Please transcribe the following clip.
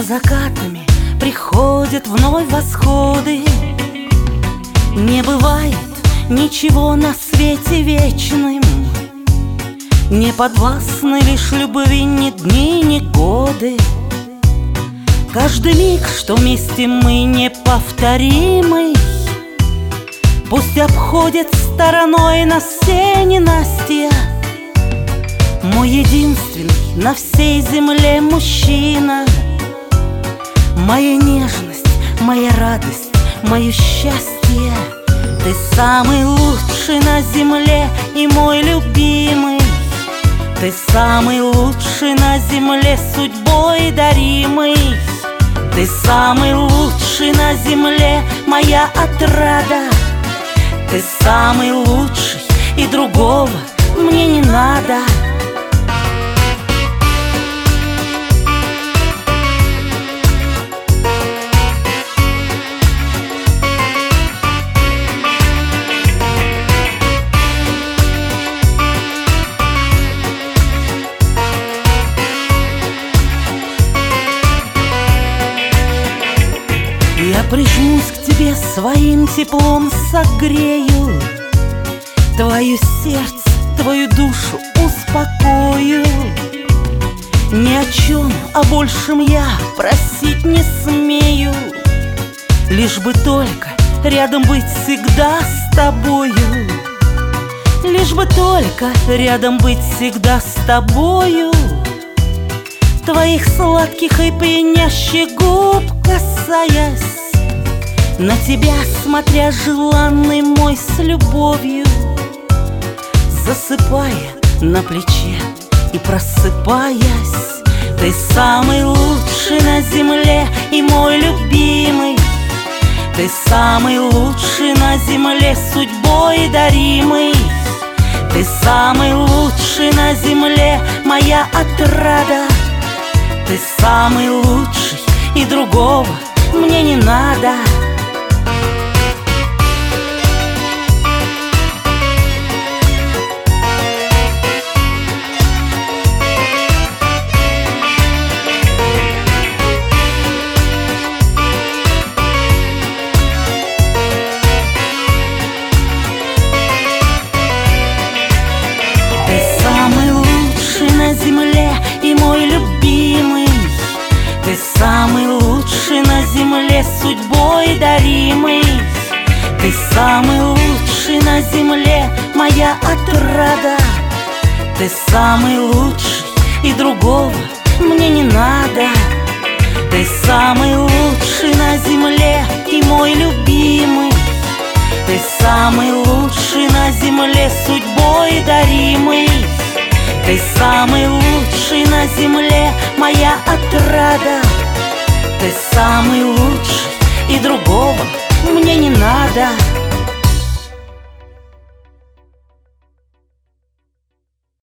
закатами приходят вновь восходы. Не бывает ничего на свете вечным, не подвластны лишь любви ни дни, ни годы. Каждый миг, что вместе мы, неповторимый. Пусть обходит стороной нас все ненастья. Мой единственный на всей земле мужчина. Моя нежность, моя радость, мое счастье. Ты самый лучший на земле и мой любимый. Ты самый лучший на земле, судьбой даримый. Ты самый лучший на земле, моя отрада. Ты самый лучший, и другого мне не надо. Я прижмусь к тебе, своим теплом согрею. Твое сердце, твою душу успокою. Ни о чем, о большем я просить не смею. Лишь бы только рядом быть всегда с тобою. Лишь бы только рядом быть всегда с тобою. Твоих сладких и пьянящих губ касаясь, на тебя смотря, желанный мой, с любовью, засыпая на плече и просыпаясь. Ты самый лучший на земле и мой любимый. Ты самый лучший на земле, судьбой даримый. Ты самый лучший на земле, моя отрада. Ты самый лучший, и другого мне не надо. Ты самый лучший на земле и мой любимый. Ты самый лучший на земле, судьбой даримый. Ты самый лучший на земле, моя отрада. Ты самый лучший, и другого мне не надо. Ты самый лучший на земле и мой любимый. Ты самый лучший на земле, судьбой даримый. Ты самый лучший на земле, моя отрада. Ты самый лучший, и другого мне не надо.